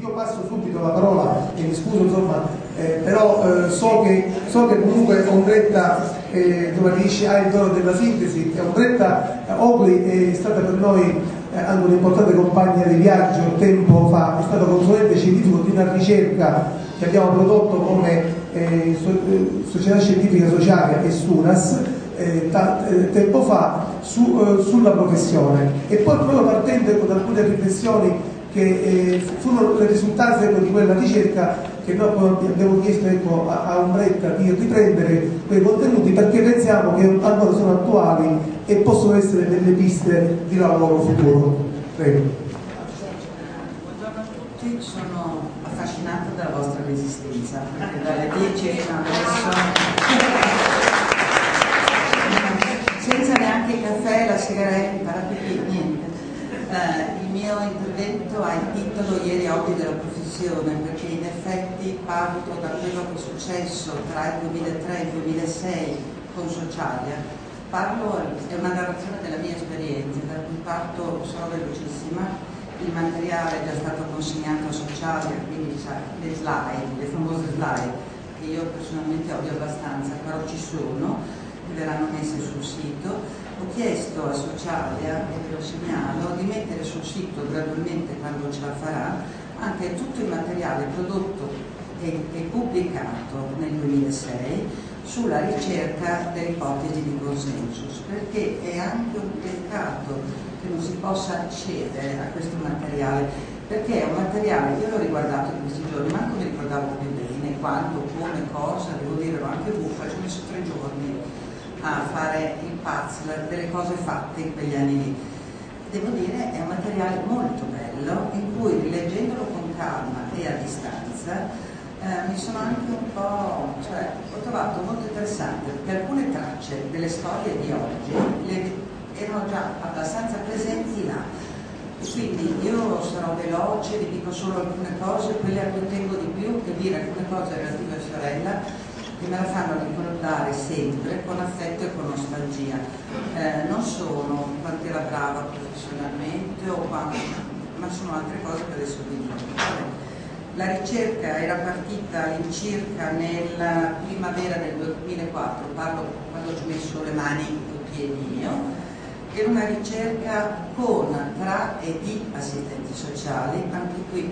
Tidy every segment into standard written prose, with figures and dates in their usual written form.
io passo subito la parola e mi scuso insomma, però so che comunque Ombretta dice ha il dono della sintesi, e Ombretta Ogli è stata per noi anche un'importante compagna di viaggio. Tempo fa è stato consulente scientifico di una ricerca che abbiamo prodotto come Società Scientifica Sociale e SUNAS tempo fa sulla professione, e poi proprio partendo da alcune riflessioni che furono le risultanze di quella ricerca, che noi abbiamo chiesto a Ombretta di riprendere quei contenuti, perché pensiamo che ancora sono attuali e possono essere delle piste di lavoro futuro. Prego. Buongiorno a tutti, sono affascinata dalla vostra resistenza, perché dalle 10 fino adesso senza neanche il caffè, la sigaretta, il parapipì, niente. Il mio intervento ha il titolo Ieri Oggi della professione, perché in effetti parto da quello che è successo tra il 2003 e il 2006 con Socialia. È una narrazione della mia esperienza, da cui parto, sono velocissima. Il materiale è già stato consegnato a Socialia, quindi le slide, le famose slide, che io personalmente odio abbastanza, però ci sono, verranno messe sul sito. Ho chiesto a Socialia, e ve lo segnalo, di mettere sul sito gradualmente, quando ce la farà, anche tutto il materiale prodotto e pubblicato nel 2006 sulla ricerca delle ipotesi di consensus, perché è anche un peccato che non si possa accedere a questo materiale, perché è un materiale, io l'ho riguardato in questi giorni, ma non mi ricordavo più bene quando, come, cosa, devo dire, ero anche buffa, ci ho messo 3 giorni a fare il puzzle delle cose fatte in quegli anni lì. Devo dire, è un materiale molto bello, in cui rileggendolo con calma e a distanza mi sono anche un po', ho trovato molto interessante, perché alcune tracce delle storie di oggi erano già abbastanza presenti là. E quindi io sarò veloce, vi dico solo alcune cose, quelle a cui tengo di più, e dire alcune cose relative a sorella, che me la fanno ricordare sempre con affetto e con nostalgia. Non sono quanto era brava professionalmente ma sono altre cose che adesso vi dico. La ricerca era partita all'incirca nella primavera del 2004, parlo quando ci ho messo le mani e i piedi io. Era una ricerca tra e di assistenti sociali, anche qui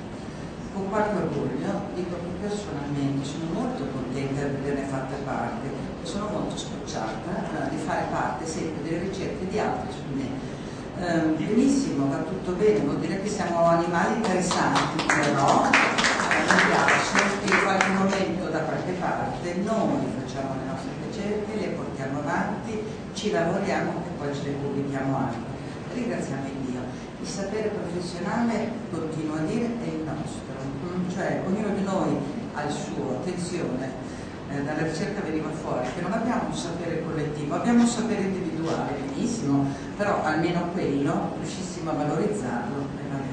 con qualche orgoglio, dico che personalmente sono molto contenta di averne fatta parte e sono molto scocciata di fare parte sempre delle ricerche di altri su me. Benissimo, va tutto bene, vuol dire che siamo animali interessanti, però mi piace che in qualche momento da qualche parte noi facciamo le nostre ricerche, le portiamo avanti, ci lavoriamo e poi ce le pubblichiamo anche. Ringraziamo il Dio. Il sapere professionale, continuo a dire, è il nostro, cioè ognuno di noi ha il suo, attenzione, dalla ricerca veniva fuori che non abbiamo un sapere collettivo, abbiamo un sapere individuale, benissimo, però almeno quello riuscissimo a valorizzarlo.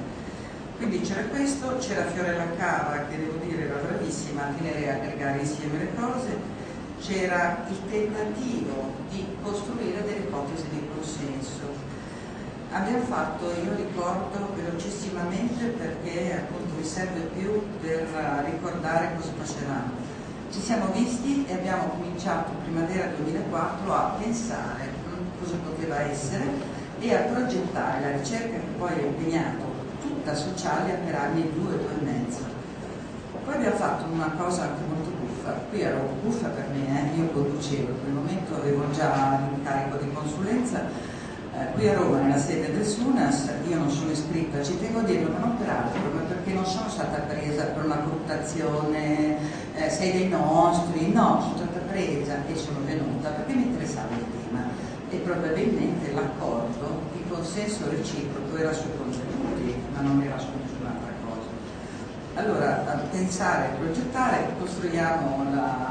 Quindi c'era questo, c'era Fiorella Cava, che devo dire era bravissima a tenere e aggregare insieme le cose, c'era il tentativo di costruire delle ipotesi di consenso. Abbiamo fatto, io ricordo velocissimamente perché appunto mi serve più per ricordare cosa facevamo. Ci siamo visti e abbiamo cominciato primavera 2004 a pensare cosa poteva essere e a progettare la ricerca che poi ha impegnato tutta Socialia per anni 2 e mezzo. Poi abbiamo fatto una cosa anche molto buffa, qui ero buffa per me, io conducevo, in quel momento avevo già l'incarico di consulenza. Qui a Roma, nella sede del SUNAS, io non sono iscritta, ci tengo a dirlo, ma non per altro, ma perché non sono stata presa per una cooptazione, sei dei nostri, no, sono stata presa e sono venuta perché mi interessava il tema e probabilmente l'accordo, il consenso reciproco era sui contenuti, ma non era su nessun'altra cosa. Allora, a pensare, progettare, costruiamo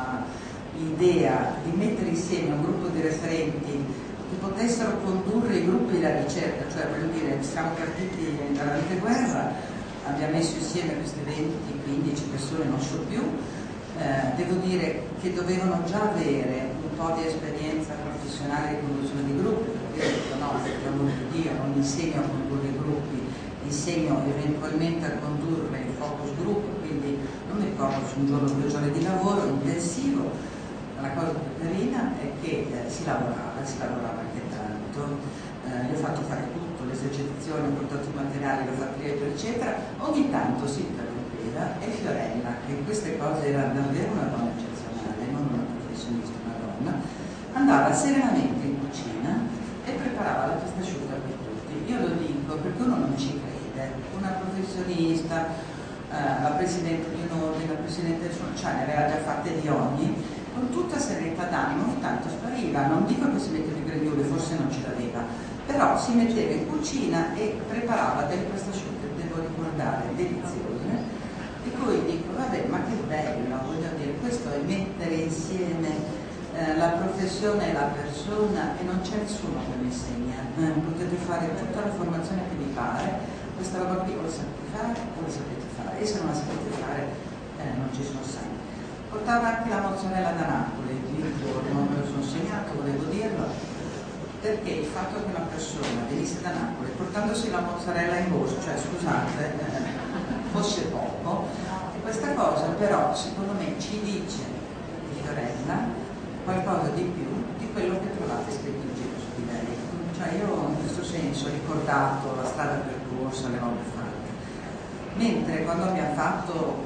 l'idea di mettere insieme un gruppo di referenti che potessero condurre i gruppi della ricerca, cioè voglio dire, siamo partiti dall'anteguerra, abbiamo messo insieme queste 20-15 persone, non so più, devo dire che dovevano già avere un po' di esperienza professionale di conduzione di gruppi, perché io ho detto no, per l'amor di Dio, non insegno a condurre i gruppi, insegno eventualmente a condurre in un giorno, 2 giorni di lavoro intensivo. La cosa più carina è che si lavorava anche tanto, gli ho fatto fare tutto, le esercitazioni, ho portato i materiali, l'ho fatto leggere, eccetera. Ogni tanto si interrompeva e Fiorella, che in queste cose era davvero una donna eccezionale, non una professionista, una donna, andava serenamente in cucina e preparava la pasta asciutta per tutti. Io lo dico perché uno non ci crede, una professionista, la presidente di un ordine, la presidente del cioè ne aveva già fatte di ogni, con tutta serenità d'animo, ogni tanto spariva, non dico che si metteva i grembiuli, forse non ce l'aveva, però si metteva in cucina e preparava delle pasta asciutte, devo ricordare, deliziose, e poi dico, vabbè, ma che bello, voglio dire, questo è mettere insieme la professione e la persona, e non c'è nessuno che mi insegna, potete fare tutta la formazione che vi pare, questa roba qui o la sapete fare o la sapete fare, e se non la sapete fare non ci sono santi. Portava anche la mozzarella da Napoli, il giorno me lo sono segnato, volevo dirlo, perché il fatto che una persona venisse da Napoli portandosi la mozzarella in borsa, cioè scusate, fosse poco, e questa cosa però secondo me ci dice di Fiorella qualcosa di più di quello che trovate scritto in giro su di lei. Cioè io in questo senso ho ricordato la strada percorsa, le robe fatte, mentre quando abbiamo fatto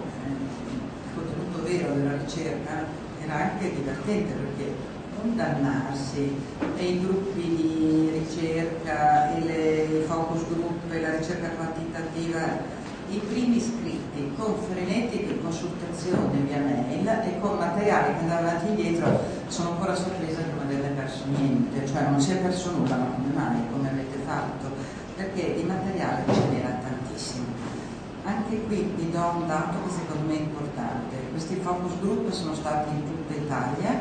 il contenuto vero della ricerca era anche divertente, perché condannarsi e i gruppi di ricerca e i focus group e la ricerca quantitativa, i primi iscritti con frenetiche consultazioni via mail e con materiali che andavano avanti e indietro, sono ancora sorpresa che non avete perso niente, cioè non si è perso nulla, ma come mai, come avete fatto? Perché di materiale ce n'era tantissimo. Anche qui vi do un dato che secondo me è importante: questi focus group sono stati in tutta Italia,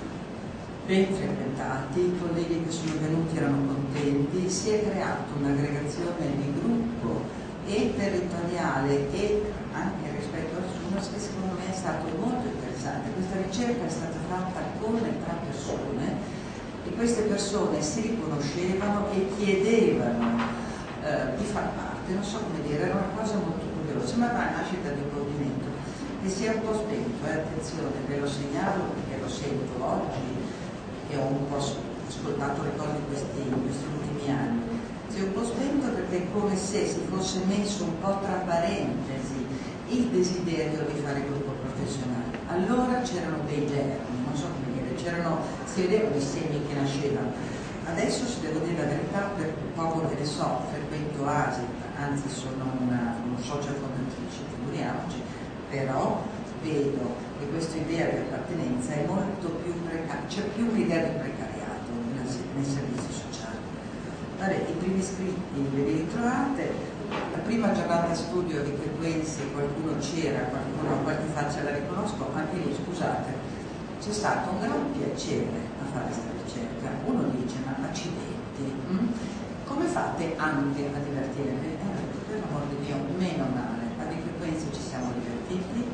ben frequentati, i colleghi che sono venuti erano contenti, si è creata un'aggregazione di gruppo e territoriale e anche rispetto al SUNAS che secondo me è stato molto interessante. Questa ricerca è stata fatta con e tra persone, e queste persone si riconoscevano e chiedevano di far parte, non so come dire, era una cosa molto curiosa, sembrava la nascita di un movimento che si è un po' spento, attenzione, ve lo segnalo perché lo sento oggi e ho un po' ascoltato le cose di questi ultimi anni. Si è un po' spento perché è come se si fosse messo un po' tra parentesi il desiderio di fare gruppo professionale. Allora c'erano dei germi, non so come dire, si vedevano i semi che nascevano. Adesso, se devo dire la verità, per poco che ne so, frequento ASIT, anzi sono una social fondatrice, figuriamoci, però vedo che questa idea di appartenenza è molto più precaria, c'è più un'idea di precariato nei servizi sociali. Vabbè, i primi iscritti ve li ritrovate, la prima giornata studio di Frequenze qualcuno c'era, qualche faccia la riconosco, anche lì scusate, c'è stato un gran piacere a fare questa ricerca. Uno dice, ma accidenti, come fate anche a divertirvi? Per l'amor di Dio, meno male, a Di Frequenze ci siamo divertiti,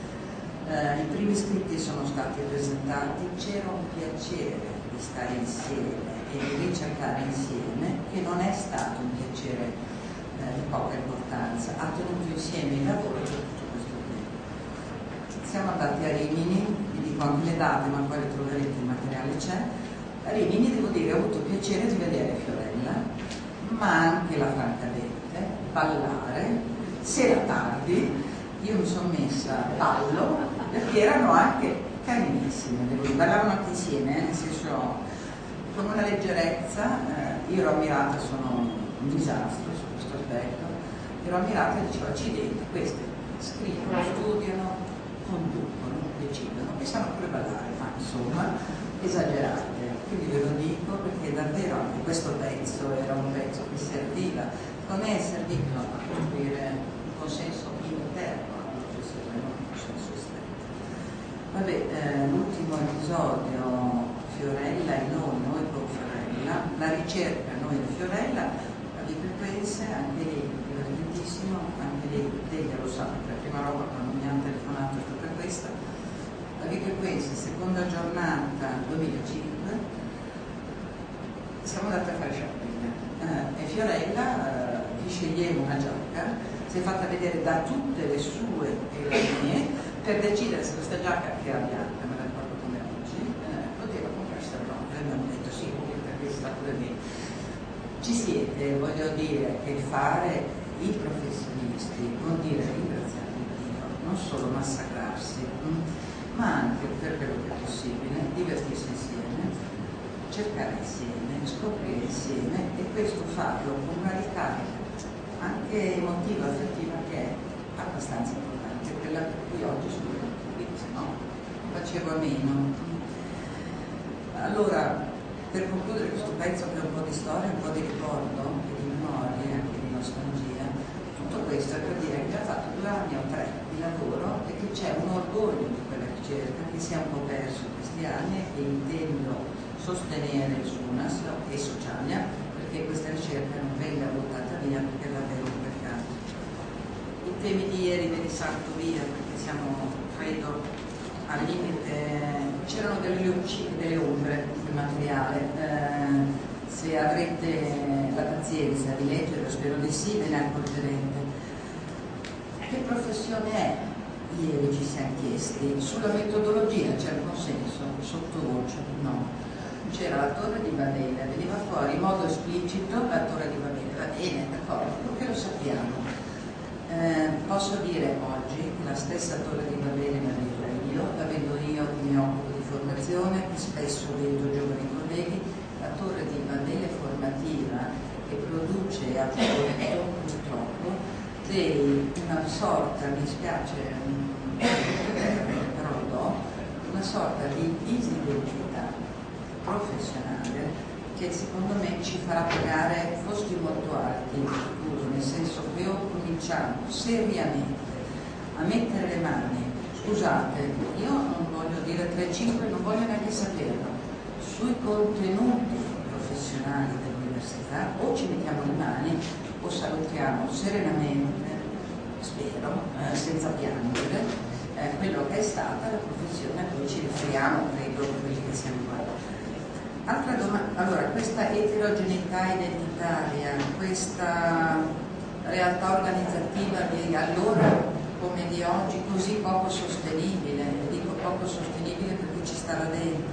i primi iscritti sono stati presentati, c'era un piacere di stare insieme e di ricercare insieme, che non è stato un piacere di poca importanza, ha tenuto insieme il lavoro per tutto questo tempo. Siamo andati a Rimini, vi dico anche le date, ma poi le troverete, il materiale c'è. A Rimini devo dire ho avuto piacere di vedere Fiorella, ma anche la Francavente, ballare, sera tardi, io mi sono messa a ballo, perché erano anche carinissime, devo dire, ballavano anche insieme, nel senso con una leggerezza, io ero ammirata, sono un disastro su questo aspetto, ero ammirata e dicevo accidenti, queste scrivono, studiano, conducono, decidono e sanno pure ballare, ma insomma esagerate. Quindi ve lo dico perché davvero anche questo pezzo era un pezzo che serviva, secondo me è servito a costruire un consenso interno alla professione, non un consenso esterno. Vabbè, l'ultimo episodio, Fiorella e noi con Fiorella, la ricerca noi e Fiorella, la Di Frequenze, anche lì divertentissimo, anche lì Delia lo sa, perché la prima roba quando mi hanno telefonato è stata questa. La Di Frequenze, seconda giornata 2005, siamo andati a fare shopping e Fiorella, che sceglieva una giacca, si è fatta vedere da tutte le sue e le mie, per decidere se questa giacca che ha bianca, me la ricordo come oggi, poteva comprarsi la bronza. E abbiamo detto sì, perché si sta pure bene. Ci siete, voglio dire, che fare i professionisti vuol dire ringraziare Dio, non solo massacrarsi, ma anche, per quello che è possibile, divertirsi insieme, cercare insieme, scoprire insieme, e questo farlo con una ricarica anche emotiva, affettiva, che è abbastanza importante, quella per cui oggi sono qui, se no facevo a meno. Allora, per concludere questo pezzo che è un po' di storia, un po' di ricordo, e di memoria, anche di nostalgia, tutto questo è per dire che ho fatto 2 anni o 3 di lavoro e che c'è un orgoglio di quella ricerca che si è un po' perso in questi anni e che intendo sostenere su UNAS e Socialia, perché questa ricerca non venga buttata via, perché è davvero un peccato. I temi di ieri ve li salto via perché siamo, credo, al limite. C'erano delle luci e delle ombre sul materiale, se avrete la pazienza di leggere, spero di sì, ve ne accorgerete. Che professione è? Ieri ci siamo chiesti. Sulla metodologia c'è il consenso, sottovoce no. C'era la Torre di Babele, veniva fuori in modo esplicito la Torre di Babele, va bene, d'accordo, perché lo sappiamo. Posso dire oggi che la stessa Torre di Babele la vedo io che mi occupo di formazione, che spesso vedo giovani colleghi, la Torre di Babele formativa che produce a purtroppo una sorta, mi spiace, però lo do, una sorta di disidentità professionale che secondo me ci farà pagare costi molto alti in futuro, nel senso che o cominciamo seriamente a mettere le mani. Scusate, io non voglio dire 3-5, non voglio neanche saperlo, sui contenuti professionali dell'università o ci mettiamo le mani o salutiamo serenamente, spero, senza piangere, quello che è stata la professione a cui ci riferiamo, credo, quelli che siamo qua. Altra domanda, allora, questa eterogeneità identitaria, questa realtà organizzativa di allora come di oggi, così poco sostenibile, dico poco sostenibile perché ci sta là dentro.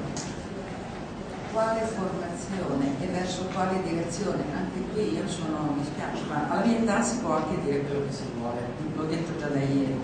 Quale formazione e verso quale direzione? Anche qui io sono, mi spiace, ma alla mia età si può anche dire quello che si vuole, l'ho detto già da ieri.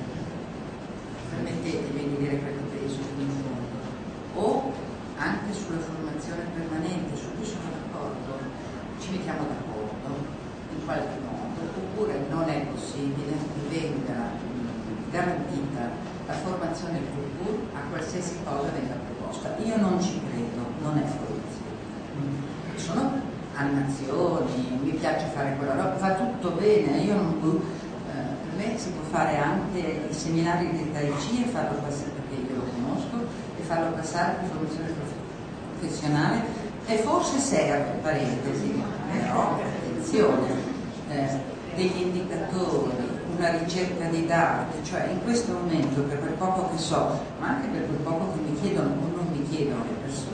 Permettetemi di dire quello che penso in fondo. O anche sulla formazione permanente, su cui sono d'accordo, ci mettiamo d'accordo in qualche modo, oppure non è possibile che venga garantita la formazione pur a qualsiasi cosa venga proposta. Io non ci credo, non è formazione. Sono animazioni, mi piace fare quella roba, va tutto bene, io non, per me si può fare anche i seminari di Tai Chi e farlo passare, perché io lo conosco, e farlo passare per formazione professionale, e forse serve, parentesi, però attenzione, degli indicatori, una ricerca di dati, cioè in questo momento, per quel poco che so, ma anche per quel poco che mi chiedono o non mi chiedono le persone,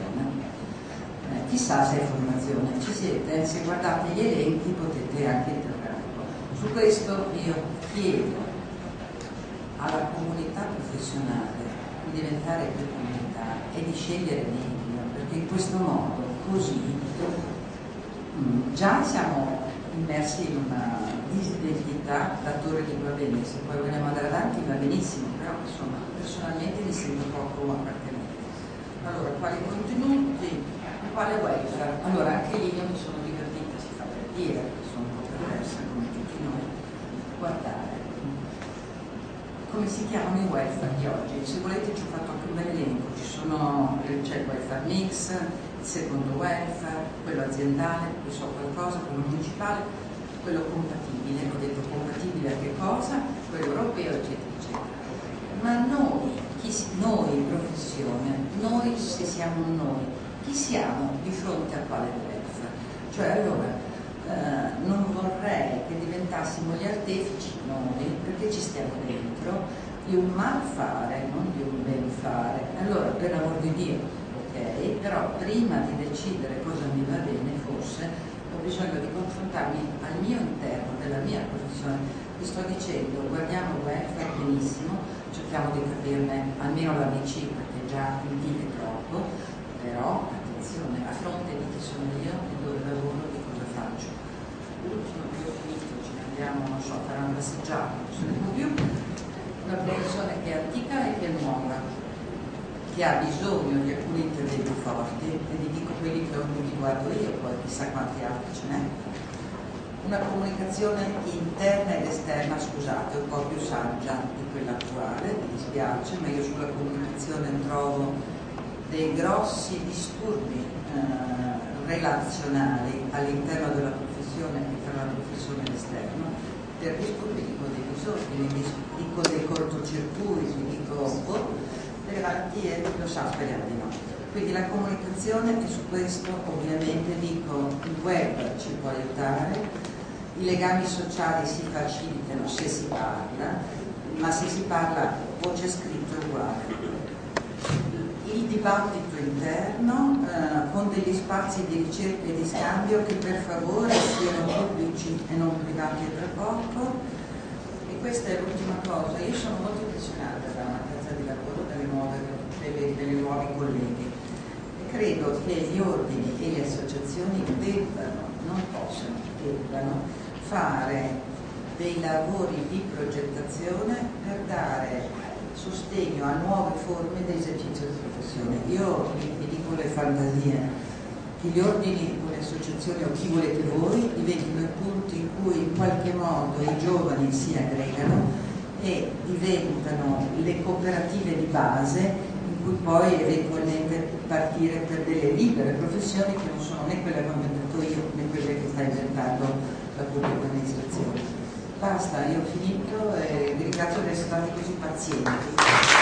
chissà se è formazione, ci siete, se guardate gli elenchi potete anche interrogare. Su questo io chiedo alla comunità professionale di diventare più comunità e di scegliere meglio, perché in questo modo, così, già siamo immersi in una disidentità da Torre di Babele. Se poi vogliamo andare avanti va benissimo, però insomma personalmente mi sento poco appartenente. Allora, quali contenuti, quale welfare? Allora, anche lì io mi sono divertita, si fa per dire, sono un po' perversa come tutti noi. Guardare come si chiamano i welfare di oggi. Se volete ci ho fatto anche un bel elenco, c'è il welfare mix, il secondo welfare, quello aziendale, qui so qualcosa, quello municipale, quello compatibile, ho detto compatibile a che cosa? Quello europeo, eccetera, eccetera. Ma noi professione, noi se siamo noi, chi siamo di fronte a quale welfare? Cioè allora, non vorrei che diventassimo gli artefici noi, perché ci stiamo dentro, di un mal fare, non di un ben fare. Allora, per l'amor di Dio, ok, però prima di decidere cosa mi va bene, forse ho bisogno di confrontarmi al mio interno della mia professione. Vi sto dicendo, guardiamo il welfare benissimo, cerchiamo cerchiamo di capirne almeno l'ABC, perché già il D è troppo, però attenzione, a fronte di chi sono io, di dove lavoro, di cosa faccio. L'ultimo che ho finito, ci andiamo, non so, a fare una passeggiata, non so più, una professione che è antica e che è nuova, che ha bisogno di alcuni interventi forti, e vi dico quelli che ho individuato io, poi chissà quanti altri ce n'è. Una comunicazione interna ed esterna, scusate, un po' più saggia di quella attuale, mi dispiace, ma io sulla comunicazione trovo dei grossi disturbi relazionali all'interno della professione e tra la professione e l'esterno, per disturbi dico dei disordini, dico dei cortocircuiti, dico delle malattie, lo sa, speriamo di no. Quindi la comunicazione, e su questo ovviamente dico il web ci può aiutare, i legami sociali si facilitano se si parla, ma se si parla voce scritta è uguale. Il dibattito interno con degli spazi di ricerca e di scambio che per favore siano pubblici e non privati a tra poco. E questa è l'ultima cosa. Io sono molto impressionata da una casa di lavoro delle nuovi colleghi e credo che gli ordini e le associazioni debbano, non possono, debbano fare dei lavori di progettazione per dare sostegno a nuove forme di esercizio di professione. Io vi dico le fantasie, che gli ordini o le associazioni o chi volete voi diventino i punti in cui in qualche modo i giovani si aggregano e diventano le cooperative di base in cui poi eventualmente partire per delle libere professioni che non sono né quelle che ho inventato io né quelle che sta inventando la pubblica amministrazione. Basta, io ho finito e vi ringrazio di essere stati così pazienti.